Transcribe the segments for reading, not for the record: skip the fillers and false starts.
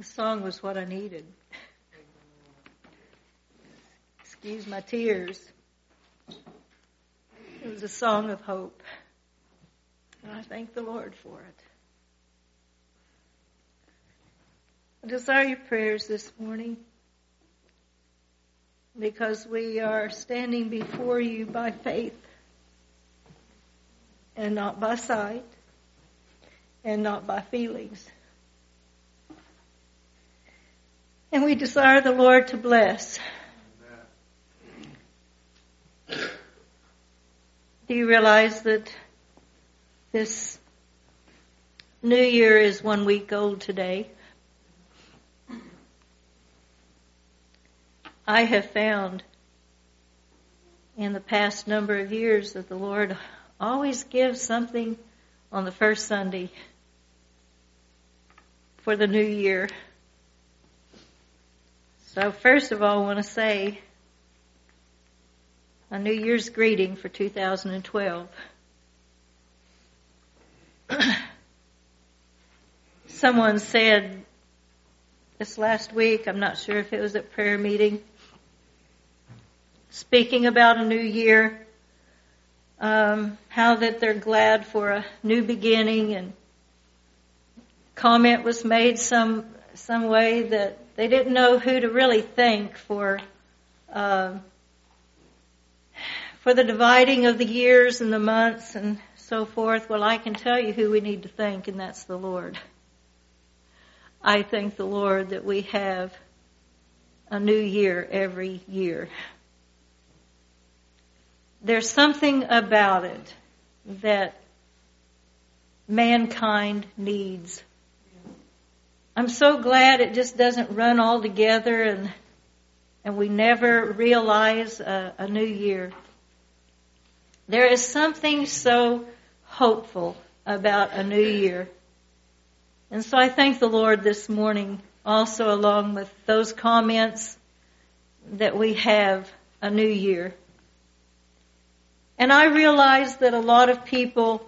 The song was what I needed. Excuse my tears. It was a song of hope. And I thank the Lord for it. I desire your prayers this morning because we are standing before you by faith and not by sight and not by feelings. And we desire the Lord to bless. Do you realize that this new year is 1 week old today? I have found in the past number of years that the Lord always gives something on the first Sunday for the new year. So first of all, I want to say a New Year's greeting for 2012. Someone said this last week, I'm not sure if it was at prayer meeting, speaking about a new year, how that they're glad for a new beginning, and comment was made some way that they didn't know who to really thank for the dividing of the years and the months and so forth. Well, I can tell you who we need to thank, and that's the Lord. I thank the Lord that we have a new year every year. There's something about it that mankind needs. I'm so glad it just doesn't run all together and we never realize a new year. There is something so hopeful about a new year. And so I thank the Lord this morning also along with those comments that we have a new year. And I realize that a lot of people,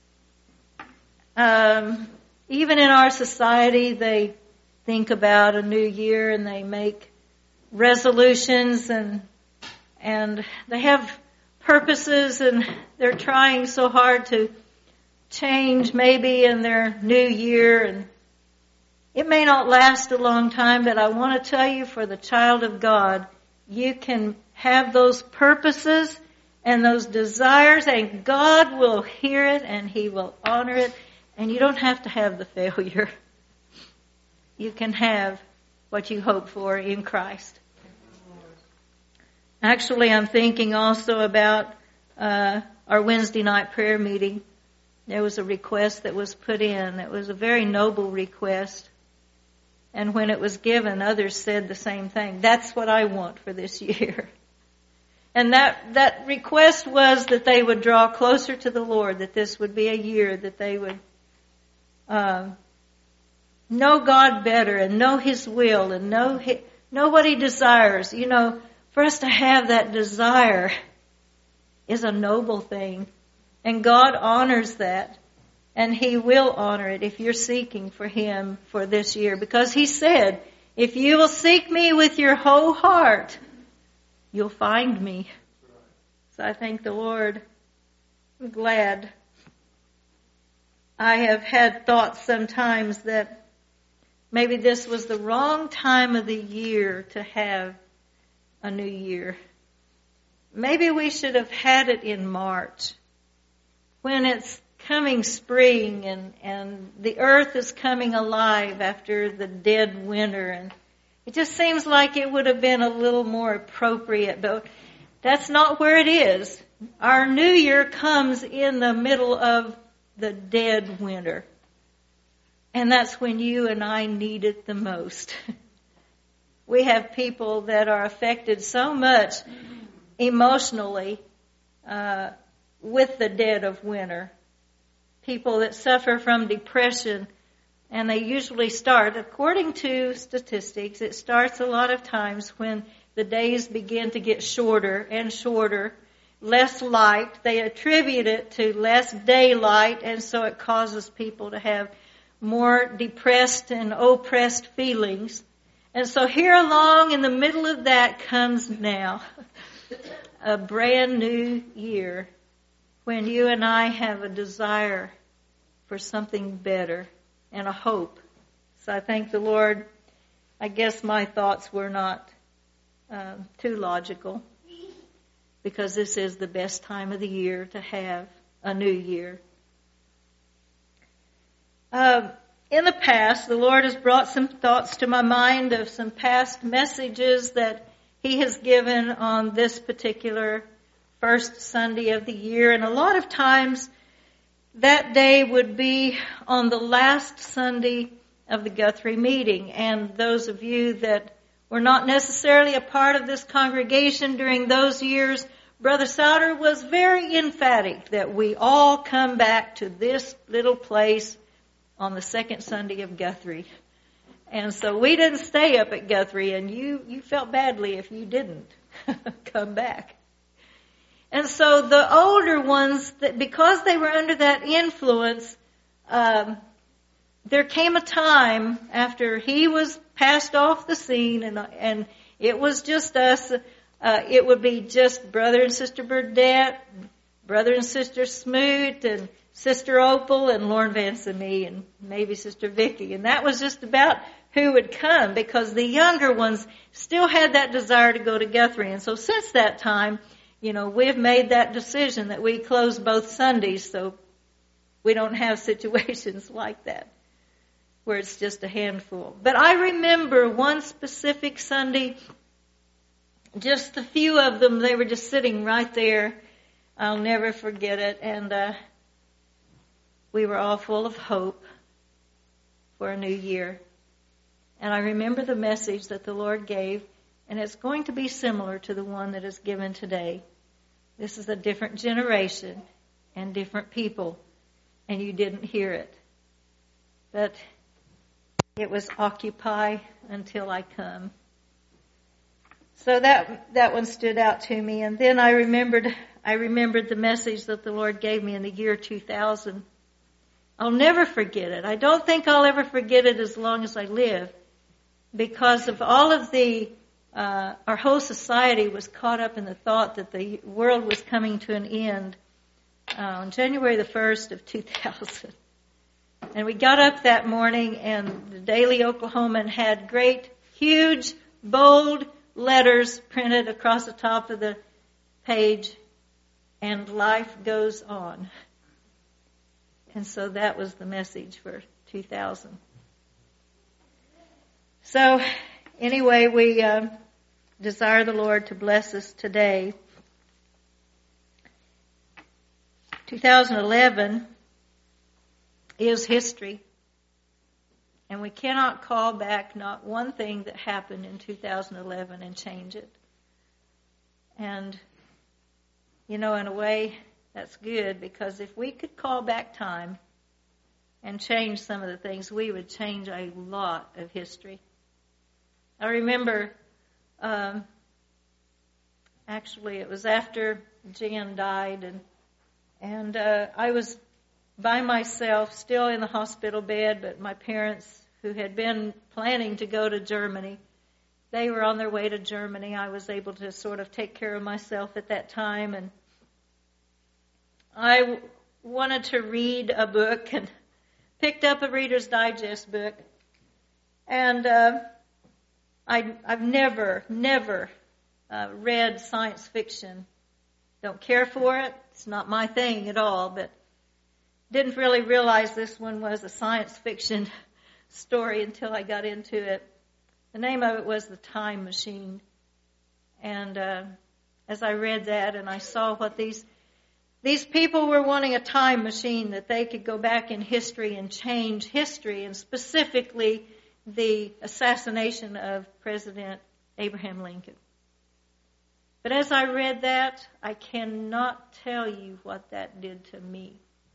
even in our society, they think about a new year and they make resolutions and they have purposes and they're trying so hard to change maybe in their new year, and it may not last a long time, but I want to tell you, for the child of God, you can have those purposes and those desires, and God will hear it and He will honor it, and you don't have to have the failure. You can have what you hope for in Christ. Actually, I'm thinking also about our Wednesday night prayer meeting. There was a request that was put in. It was a very noble request. And when it was given, others said the same thing. That's what I want for this year. And that request was that they would draw closer to the Lord, that this would be a year that they would know God better and know His will and know what He desires. You know, for us to have that desire is a noble thing. And God honors that. And He will honor it if you're seeking for Him for this year. Because He said, if you will seek me with your whole heart, you'll find me. So I thank the Lord. I'm glad. I have had thoughts sometimes that maybe this was the wrong time of the year to have a new year. Maybe we should have had it in March, when it's coming spring and the earth is coming alive after the dead winter. And it just seems like it would have been a little more appropriate, but that's not where it is. Our new year comes in the middle of the dead winter. And that's when you and I need it the most. We have people that are affected so much emotionally with the dead of winter. People that suffer from depression, and they usually start, according to statistics, it starts a lot of times when the days begin to get shorter and shorter, less light. They attribute it to less daylight, and so it causes people to have more depressed and oppressed feelings. And so here along in the middle of that comes now a brand new year when you and I have a desire for something better and a hope. So I thank the Lord. I guess my thoughts were not too logical, because this is the best time of the year to have a new year. In the past, the Lord has brought some thoughts to my mind of some past messages that He has given on this particular first Sunday of the year. And a lot of times that day would be on the last Sunday of the Guthrie meeting. And those of you that were not necessarily a part of this congregation during those years, Brother Souter was very emphatic that we all come back to this little place on the second Sunday of Guthrie. And so we didn't stay up at Guthrie, and you felt badly if you didn't come back. And so the older ones, because they were under that influence, there came a time after he was passed off the scene, and it was just us. It would be just Brother and Sister Burdette, Brother and Sister Smoot, and Sister Opal, and Lauren Vance and me, and maybe Sister Vicky. And that was just about who would come, because the younger ones still had that desire to go to Guthrie. And so since that time, we've made that decision that we close both Sundays, so we don't have situations like that where it's just a handful. But I remember one specific Sunday, just a few of them, they were just sitting right there. I'll never forget it. And we were all full of hope for a new year. And I remember the message that the Lord gave, and it's going to be similar to the one that is given today. This is a different generation and different people, and you didn't hear it. But it was Occupy Until I Come. So that one stood out to me. And then I remembered the message that the Lord gave me in the year 2000. I'll never forget it. I don't think I'll ever forget it as long as I live, because of all of our whole society was caught up in the thought that the world was coming to an end on January the 1st of 2000. And we got up that morning, and the Daily Oklahoman had great, huge, bold letters printed across the top of the page, and life goes on. And so that was the message for 2000. So anyway, we desire the Lord to bless us today. 2011 is history. And we cannot call back not one thing that happened in 2011 and change it. And, in a way, that's good, because if we could call back time and change some of the things, we would change a lot of history. I remember, actually, it was after Jan died, and I was by myself, still in the hospital bed, but my parents, who had been planning to go to Germany, they were on their way to Germany. I was able to sort of take care of myself at that time, and I wanted to read a book and picked up a Reader's Digest book. And I've never read science fiction. Don't care for it. It's not my thing at all, but didn't really realize this one was a science fiction story until I got into it. The name of it was The Time Machine. And as I read that, and I saw what these people were wanting, a time machine that they could go back in history and change history, and specifically the assassination of President Abraham Lincoln. But as I read that, I cannot tell you what that did to me.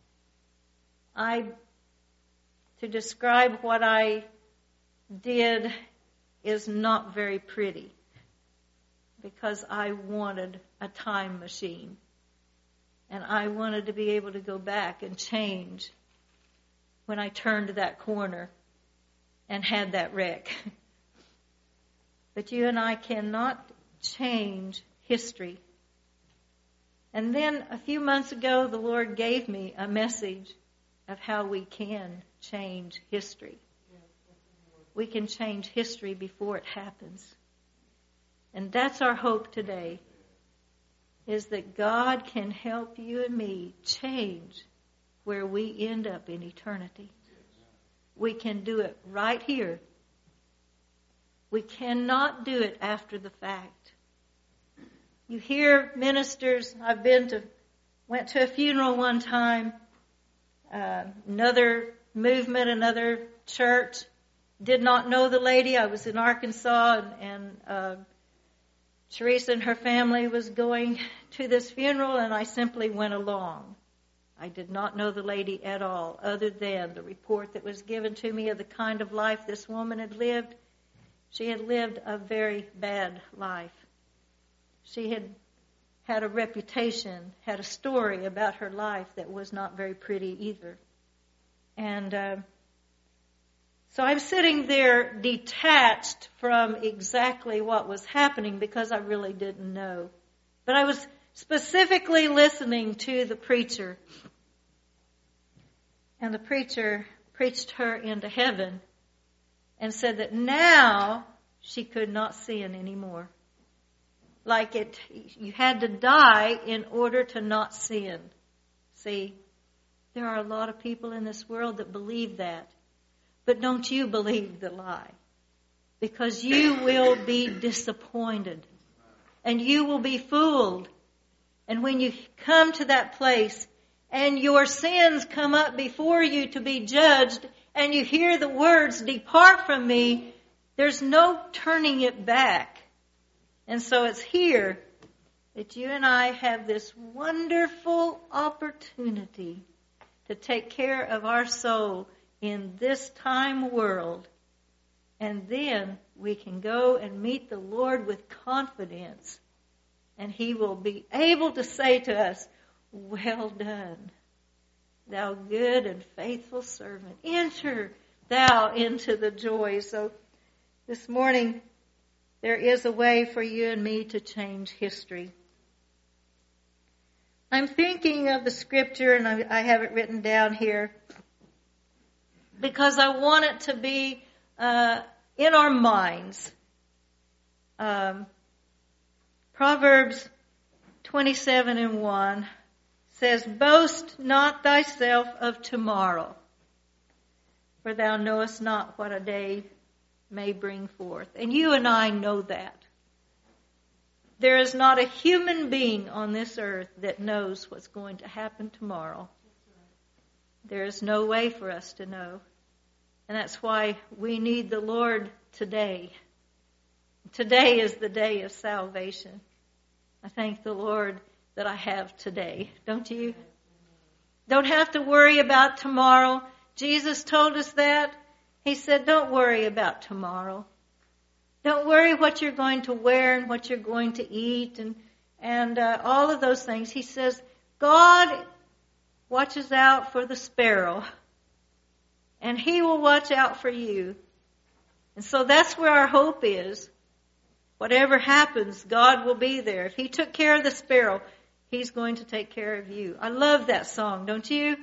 To describe what I did is not very pretty, because I wanted a time machine, and I wanted to be able to go back and change when I turned that corner and had that wreck. But you and I cannot change history. And then a few months ago, the Lord gave me a message of how we can change history. We can change history before it happens. And that's our hope today, is that God can help you and me change where we end up in eternity. We can do it right here. We cannot do it after the fact. You hear ministers, went to a funeral one time, another movement, another church, did not know the lady. I was in Arkansas, and Teresa and her family was going to this funeral, and I simply went along. I did not know the lady at all, other than the report that was given to me of the kind of life this woman had lived. She had lived a very bad life. She had had a reputation, had a story about her life that was not very pretty either. And so I'm sitting there detached from exactly what was happening because I really didn't know. But I was specifically listening to the preacher. And the preacher preached her into heaven and said that now she could not sin anymore. You had to die in order to not sin. See, there are a lot of people in this world that believe that. But don't you believe the lie. Because you will be disappointed. And you will be fooled. And when you come to that place and your sins come up before you to be judged, and you hear the words, "Depart from me," there's no turning it back. And so it's here that you and I have this wonderful opportunity to take care of our soul in this time world. And then we can go and meet the Lord with confidence. And He will be able to say to us, "Well done, thou good and faithful servant. Enter thou into the joy." So this morning, there is a way for you and me to change history. I'm thinking of the scripture, and I have it written down here, because I want it to be in our minds. Proverbs 27:1 says, "Boast not thyself of tomorrow, for thou knowest not what a day may bring forth." And you and I know that. There is not a human being on this earth that knows what's going to happen tomorrow. There is no way for us to know. And that's why we need the Lord today. Today is the day of salvation. I thank the Lord that I have today. Don't you? Don't have to worry about tomorrow. Jesus told us that. He said, don't worry about tomorrow. Don't worry what you're going to wear and what you're going to eat and all of those things. He says, God watches out for the sparrow, and He will watch out for you. And so that's where our hope is. Whatever happens, God will be there. If He took care of the sparrow, He's going to take care of you. I love that song, don't you?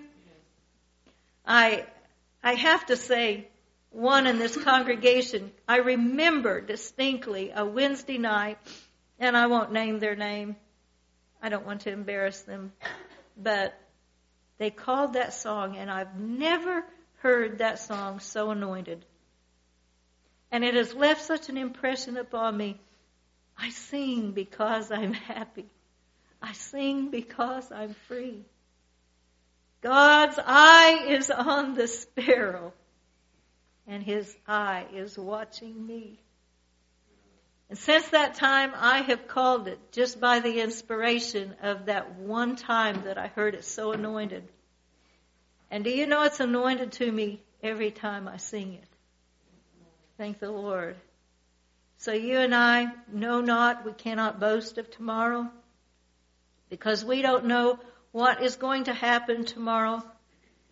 I have to say, one in this congregation, I remember distinctly a Wednesday night, and I won't name their name. I don't want to embarrass them. But they called that song, and I've never heard that song so anointed. And it has left such an impression upon me. I sing because I'm happy. I sing because I'm free. God's eye is on the sparrow, and His eye is watching me. And since that time, I have called it just by the inspiration of that one time that I heard it so anointed. And do you know it's anointed to me every time I sing it? Thank the Lord. So you and I know not, we cannot boast of tomorrow, because we don't know what is going to happen tomorrow.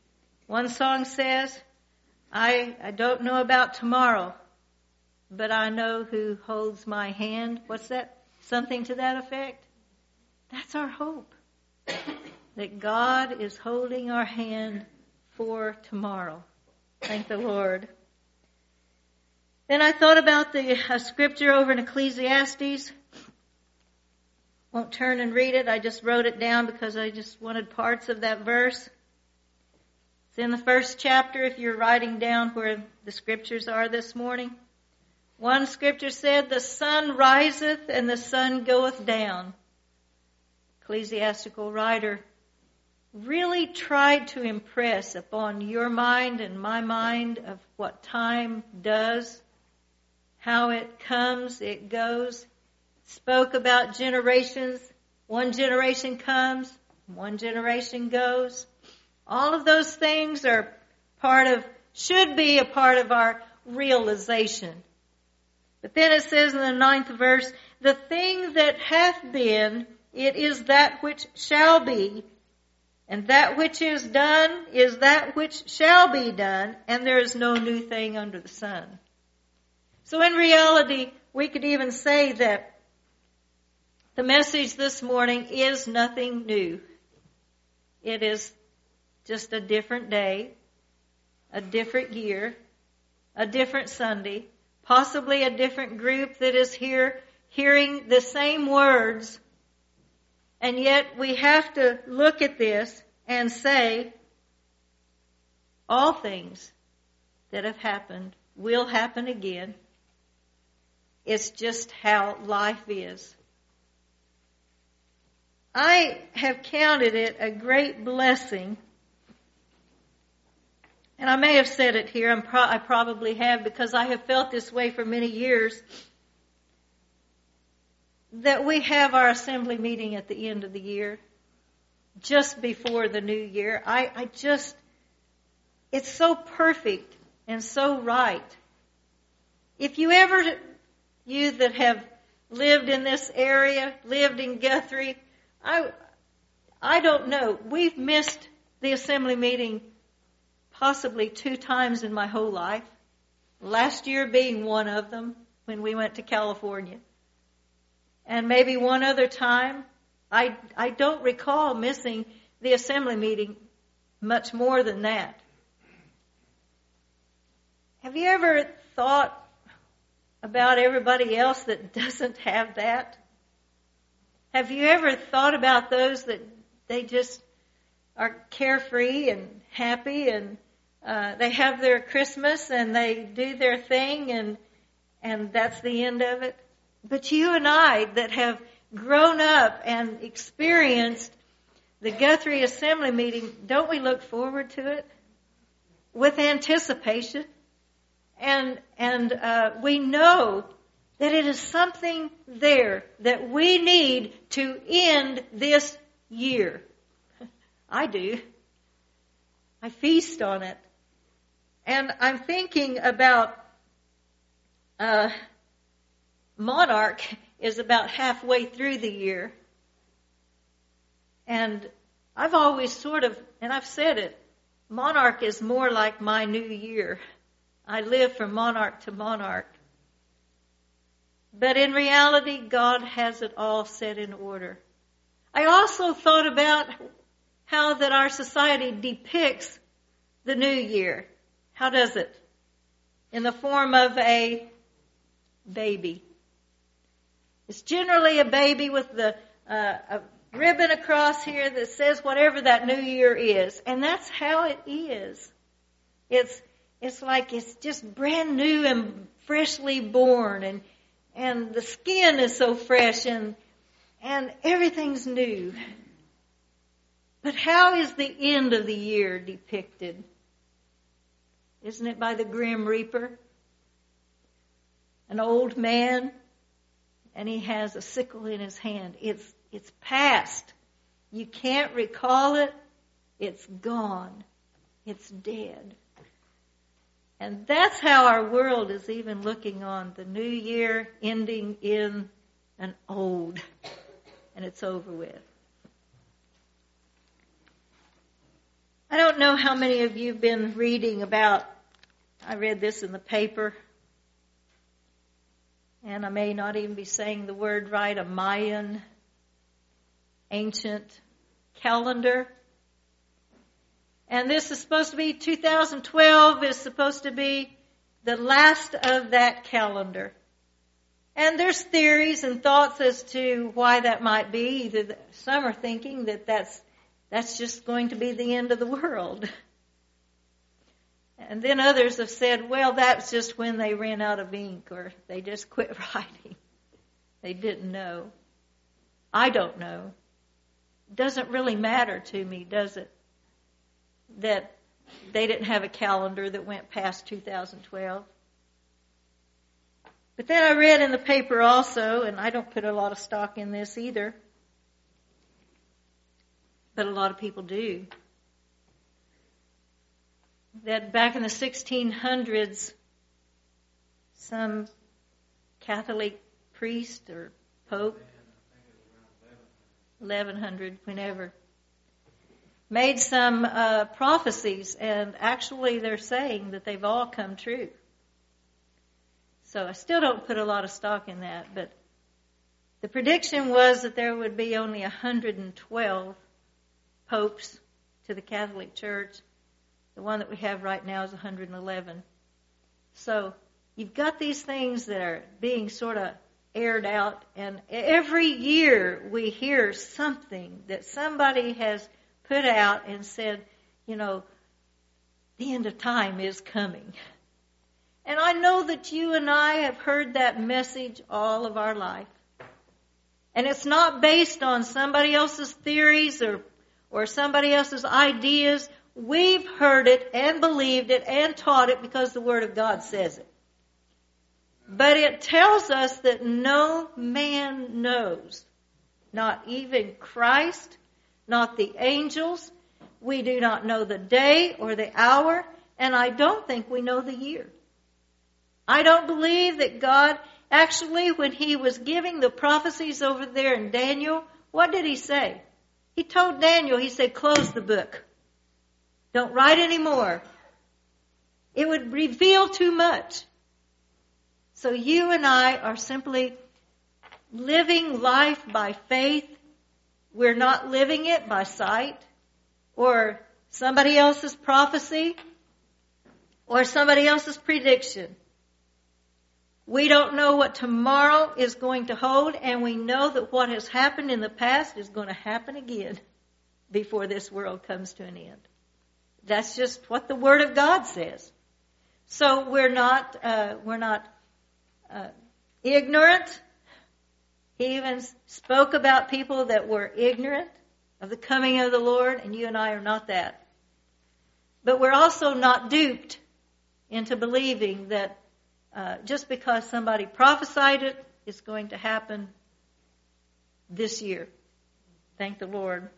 One song says, I don't know about tomorrow, but I know who holds my hand. What's that? Something to that effect? That's our hope. That God is holding our hand for tomorrow. Thank the Lord. Then I thought about the scripture over in Ecclesiastes. Won't turn and read it. I just wrote it down because I just wanted parts of that verse. It's in the first chapter if you're writing down where the scriptures are this morning. One scripture said, the sun riseth and the sun goeth down. Ecclesiastical writer really tried to impress upon your mind and my mind of what time does, how it comes, it goes. Spoke about generations. One generation comes, one generation goes. All of those things are should be a part of our realization. But then it says in the 9th verse, the thing that hath been, it is that which shall be, and that which is done is that which shall be done, and there is no new thing under the sun. So in reality, we could even say that the message this morning is nothing new. It is just a different day, a different year, a different Sunday, possibly a different group that is here hearing the same words. And yet we have to look at this and say, all things that have happened will happen again. It's just how life is. I have counted it a great blessing, and I may have said it here, I probably have, because I have felt this way for many years, that we have our assembly meeting at the end of the year, just before the new year. It's so perfect and so right. If you that have lived in this area, lived in Guthrie, I don't know. We've missed the assembly meeting possibly 2 times in my whole life. Last year being one of them when we went to California. And maybe one other time. I don't recall missing the assembly meeting much more than that. Have you ever thought about everybody else that doesn't have that? Have you ever thought about those that they just are carefree and happy and they have their Christmas and they do their thing and that's the end of it? But you and I that have grown up and experienced the Guthrie Assembly meeting, don't we look forward to it with anticipation? And we know that it is something there that we need to end this year. I do. I feast on it. And I'm thinking about Monarch is about halfway through the year. And I've always and I've said it, Monarch is more like my new year. I live from monarch to monarch. But in reality, God has it all set in order. I also thought about how that our society depicts the new year. How does it? In the form of a baby. It's generally a baby with a ribbon across here that says whatever that new year is. And that's how it is. It's like it's just brand new and freshly born, and the skin is so fresh and everything's new. But how is the end of the year depicted? Isn't it by the Grim Reaper? An old man, and he has a sickle in his hand. It's past. You can't recall it. It's gone. It's dead. And that's how our world is even looking on the new year ending in an old. And it's over with. I don't know how many of you have been reading about, I read this in the paper, and I may not even be saying the word right, a Mayan ancient calendar. And this is supposed to be 2012 is supposed to be the last of that calendar. And there's theories and thoughts as to why that might be. Either some are thinking that that's just going to be the end of the world. And then others have said, well, that's just when they ran out of ink or they just quit writing. They didn't know. I don't know. It doesn't really matter to me, does it? That they didn't have a calendar that went past 2012. But then I read in the paper also, and I don't put a lot of stock in this either, but a lot of people do, that back in the 1600s, some Catholic priest or pope, 1100, whenever, made some prophecies, and actually they're saying that they've all come true. So I still don't put a lot of stock in that, but the prediction was that there would be only 112 popes to the Catholic Church. The one that we have right now is 111. So you've got these things that are being sort of aired out, and every year we hear something that somebody has put out and said, you know, the end of time is coming. And I know that you and I have heard that message all of our life. And it's not based on somebody else's theories or somebody else's ideas. We've heard it and believed it and taught it because the Word of God says it. But it tells us that no man knows, not even Christ, not the angels. We do not know the day or the hour, and I don't think we know the year. I don't believe that God, actually, when He was giving the prophecies over there in Daniel, what did He say? He told Daniel, He said, close the book. Don't write anymore. It would reveal too much. So you and I are simply living life by faith. We're not living it by sight or somebody else's prophecy or somebody else's prediction. We don't know what tomorrow is going to hold, and we know that what has happened in the past is going to happen again before this world comes to an end. That's just what the Word of God says. So we're not ignorant. He even spoke about people that were ignorant of the coming of the Lord, and you and I are not that. But we're also not duped into believing that just because somebody prophesied it, it's going to happen this year. Thank the Lord.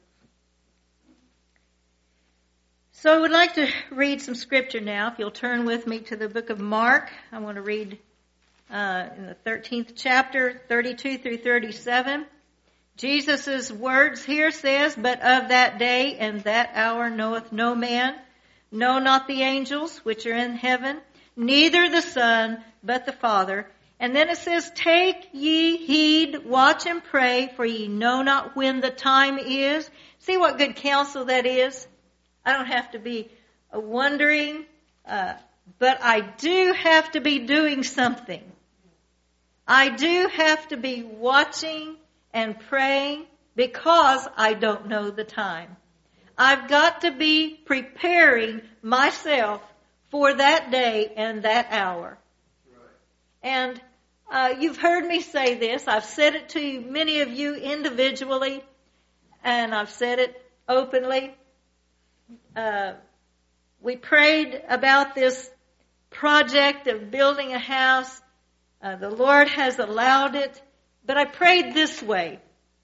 So I would like to read some scripture now. If you'll turn with me to the book of Mark, I want to read in the 13th chapter, 32 through 37. Jesus' words here says, but of that day and that hour knoweth no man, no, not the angels which are in heaven, neither the Son, but the Father. And then it says, take ye heed, watch and pray, for ye know not when the time is. See what good counsel that is? I don't have to be wondering, but I do have to be doing something. I do have to be watching and praying because I don't know the time. I've got to be preparing myself for that day and that hour. And you've heard me say this. I've said it to many of you individually, and I've said it openly. We prayed about this project of building a house. The Lord has allowed it. But I prayed this way.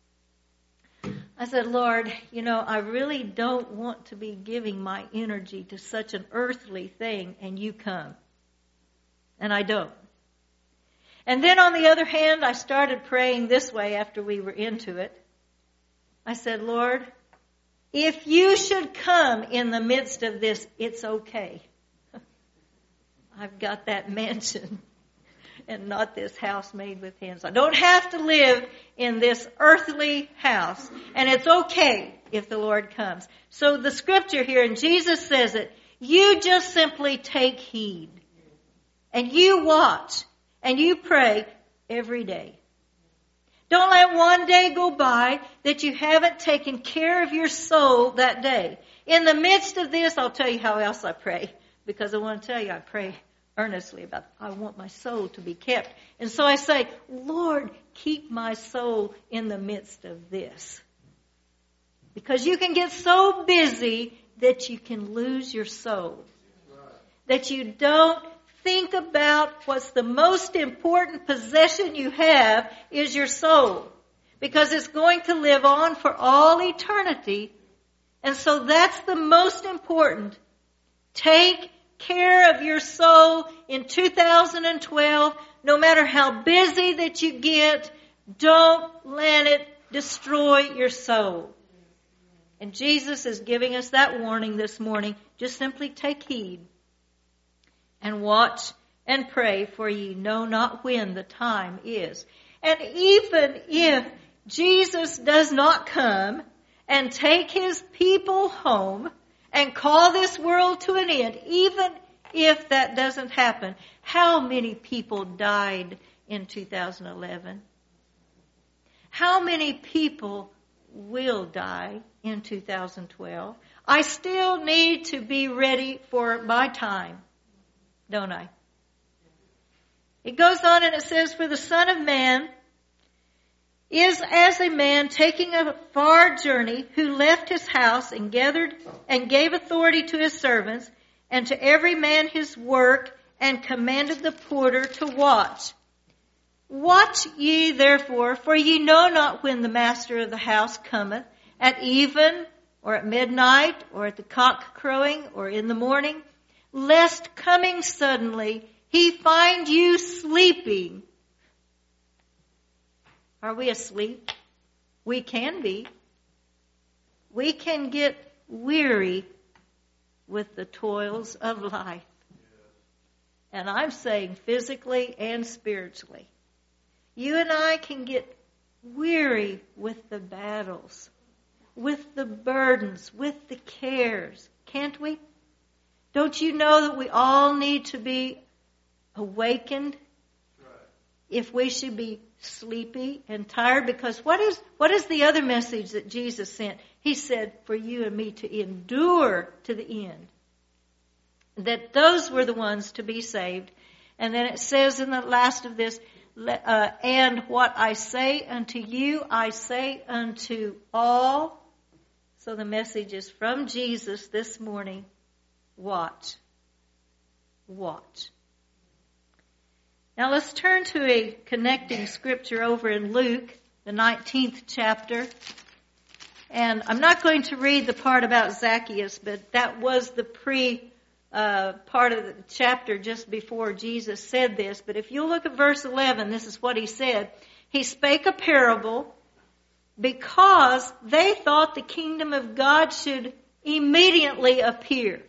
I said, Lord, I really don't want to be giving my energy to such an earthly thing, and you come. And I don't. And then on the other hand, I started praying this way after we were into it. I said, Lord, If you should come in the midst of this, it's okay. I've got that mansion and not this house made with hands. I don't have to live in this earthly house. And it's okay if the Lord comes. So the scripture here, and Jesus says it, you just simply take heed. And you watch. And you pray every day. Don't let one day go by that you haven't taken care of your soul that day. In the midst of this, I'll tell you how else I pray. Because I want to tell you, I pray earnestly about, I want my soul to be kept. And so I say, Lord, keep my soul in the midst of this. Because you can get so busy that you can lose your soul. That you don't think about what's the most important possession you have is your soul. Because it's going to live on for all eternity. And so that's the most important. Take care of your soul in 2012. No matter how busy that you get, don't let it destroy your soul. And Jesus is giving us that warning this morning. Just simply take heed and watch and pray, for ye know not when the time is. And even if Jesus does not come and take his people home and call this world to an end, even if that doesn't happen, how many people died in 2011? How many people will die in 2012? I still need to be ready for my time, don't I? It goes on and it says, for the Son of Man is as a man taking a far journey who left his house and gathered and gave authority to his servants and to every man his work and commanded the porter to watch. Watch ye therefore, for ye know not when the master of the house cometh, at even or at midnight or at the cock crowing or in the morning, lest coming suddenly he find you sleeping. Are we asleep? We can be. We can get weary with the toils of life. And I'm saying physically and spiritually. You and I can get weary with the battles, with the burdens, with the cares. Can't we? Don't you know that we all need to be awakened if we should be sleepy and tired? Because what is the other message that Jesus sent? He said for you and me to endure to the end. That those were the ones to be saved. And then it says in the last of this, and what I say unto you, I say unto all. So the message is from Jesus this morning. Watch. Watch. Now let's turn to a connecting scripture over in Luke, the 19th chapter. And I'm not going to read the part about Zacchaeus, but that was the part of the chapter just before Jesus said this. But if you look at verse 11, this is what he said. He spake a parable because they thought the kingdom of God should immediately appear.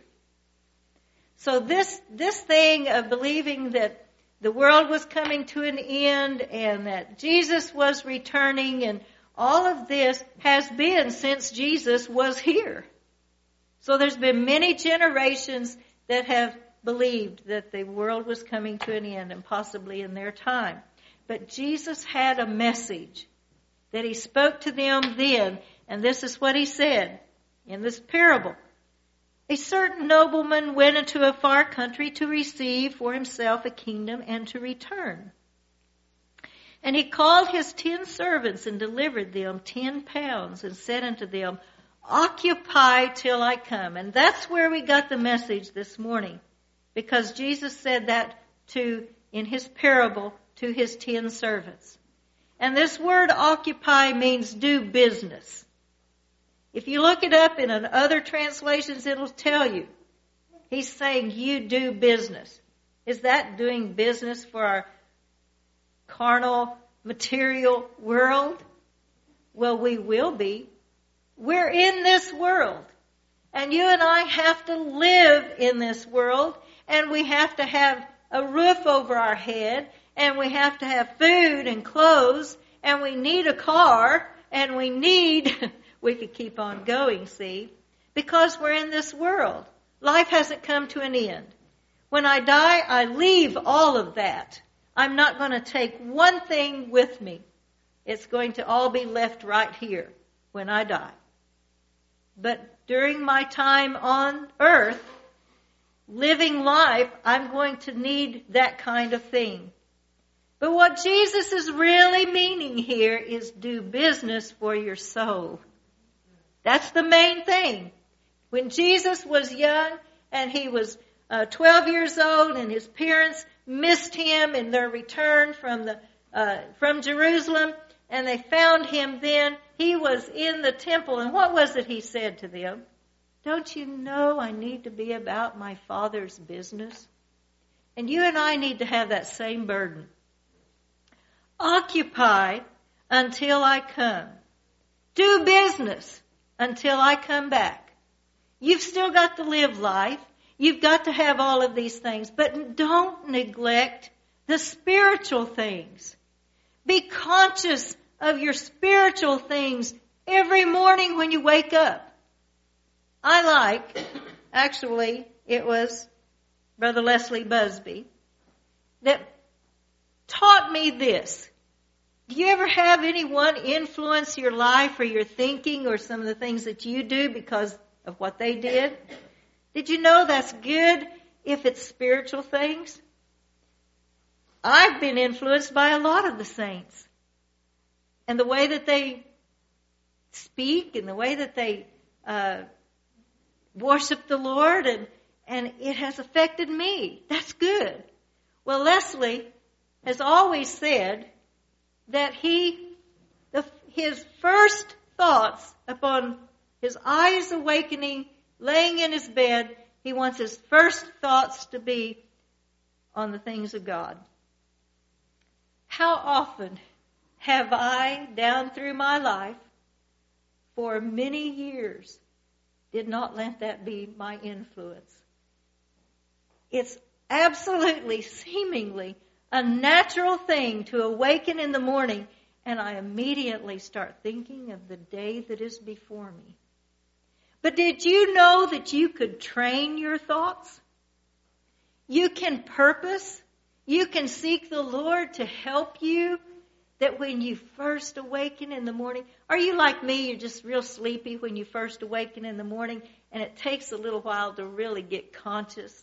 So this thing of believing that the world was coming to an end and that Jesus was returning and all of this has been since Jesus was here. So there's been many generations that have believed that the world was coming to an end and possibly in their time. But Jesus had a message that he spoke to them then, and this is what he said in this parable. A certain nobleman went into a far country to receive for himself a kingdom and to return. And he called his 10 servants and delivered them 10 pounds and said unto them, occupy till I come. And that's where we got the message this morning. Because Jesus said that in his parable to his 10 servants. And this word occupy means do business. If you look it up in other translations, it'll tell you. He's saying you do business. Is that doing business for our carnal, material world? Well, we will be. We're in this world. And you and I have to live in this world. And we have to have a roof over our head. And we have to have food and clothes. And we need a car. And we could keep on going, see, because we're in this world. Life hasn't come to an end. When I die, I leave all of that. I'm not going to take one thing with me. It's going to all be left right here when I die. But during my time on earth, living life, I'm going to need that kind of thing. But what Jesus is really meaning here is do business for your soul. That's the main thing. When Jesus was young and he was 12 years old and his parents missed him in their return from Jerusalem, and they found him then, he was in the temple. And what was it he said to them? Don't you know I need to be about my Father's business? And you and I need to have that same burden. Occupy until I come. Do business until I come back. You've still got to live life. You've got to have all of these things. But don't neglect the spiritual things. Be conscious of your spiritual things every morning when you wake up. Actually, it was Brother Leslie Busby that taught me this. Do you ever have anyone influence your life or your thinking or some of the things that you do because of what they did? Did you know that's good if it's spiritual things? I've been influenced by a lot of the saints. And the way that they speak and the way that they worship the Lord, and it has affected me. That's good. Well, Leslie has always said that his first thoughts upon his eyes awakening, laying in his bed, he wants his first thoughts to be on the things of God. How often have I, down through my life, for many years, did not let that be my influence? It's absolutely, seemingly, a natural thing to awaken in the morning, and I immediately start thinking of the day that is before me. But did you know that you could train your thoughts? You can purpose. You can seek the Lord to help you. That when you first awaken in the morning, are you like me? You're just real sleepy when you first awaken in the morning, and it takes a little while to really get conscious.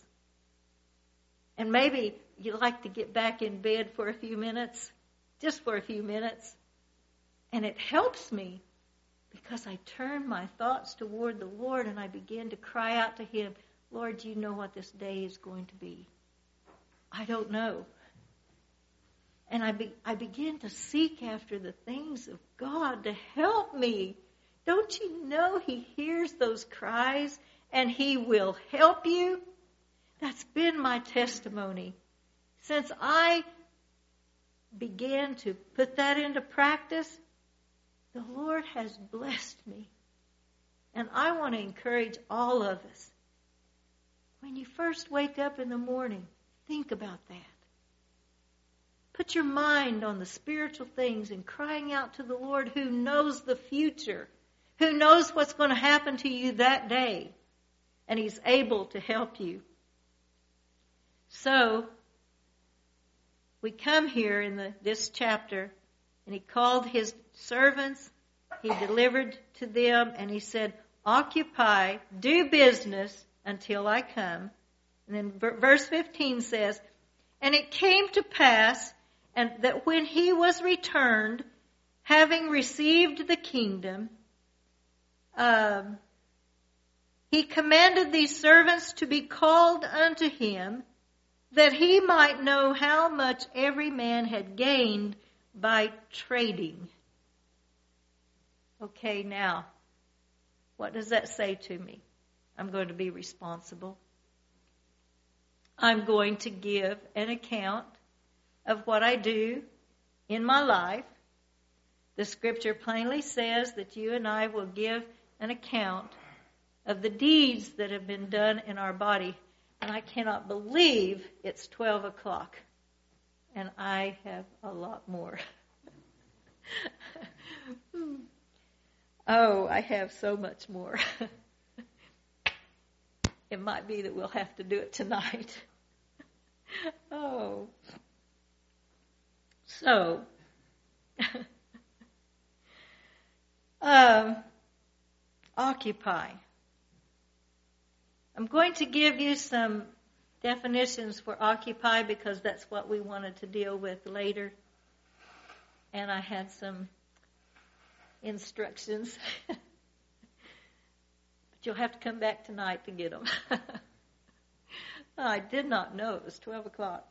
And maybe you like to get back in bed for a few minutes, just for a few minutes. And it helps me because I turn my thoughts toward the Lord and I begin to cry out to Him, Lord, do you know what this day is going to be? I don't know. And I begin to seek after the things of God to help me. Don't you know He hears those cries and He will help you? That's been my testimony. Since I began to put that into practice, the Lord has blessed me. And I want to encourage all of us. When you first wake up in the morning, think about that. Put your mind on the spiritual things and crying out to the Lord who knows the future, who knows what's going to happen to you that day, and He's able to help you. So, we come here in this chapter, and He called His servants, He delivered to them, and He said, occupy, do business until I come. And then verse 15 says, and it came to pass, and that when He was returned, having received the kingdom, He commanded these servants to be called unto Him, that He might know how much every man had gained by trading. Okay, now, what does that say to me? I'm going to be responsible. I'm going to give an account of what I do in my life. The scripture plainly says that you and I will give an account of the deeds that have been done in our body. And I cannot believe it's 12 o'clock. And I have a lot more. Oh, I have so much more. It might be that we'll have to do it tonight. Oh. So, occupy. I'm going to give you some definitions for occupy because that's what we wanted to deal with later. And I had some instructions. But you'll have to come back tonight to get them. I did not know it was 12 o'clock.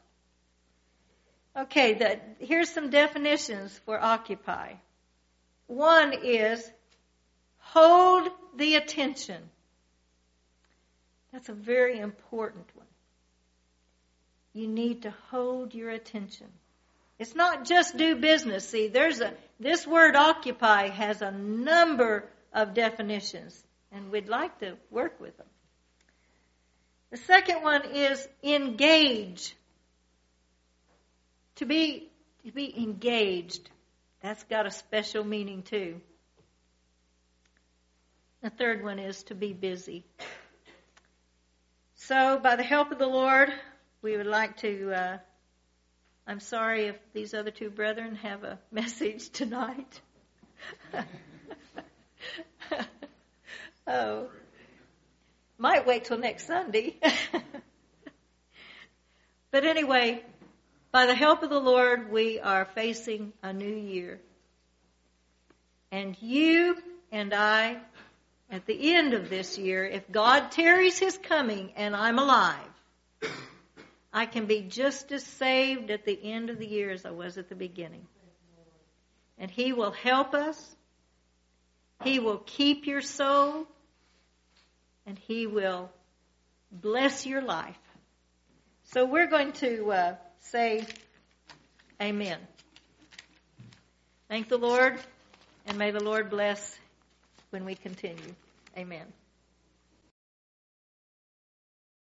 Okay, here's some definitions for occupy. One is hold the attention. That's a very important one. You need to hold your attention. It's not just do business. See, this word occupy has a number of definitions, and we'd like to work with them. The second one is engage. To be engaged, that's got a special meaning too. The third one is to be busy. So, by the help of the Lord, we would like to, I'm sorry if these other two brethren have a message tonight. Oh, might wait till next Sunday. But anyway, by the help of the Lord, we are facing a new year. And you and I, at the end of this year, if God tarries His coming and I'm alive, I can be just as saved at the end of the year as I was at the beginning. And He will help us. He will keep your soul. And He will bless your life. So we're going to say amen. Thank the Lord, and may the Lord bless when we continue. Amen.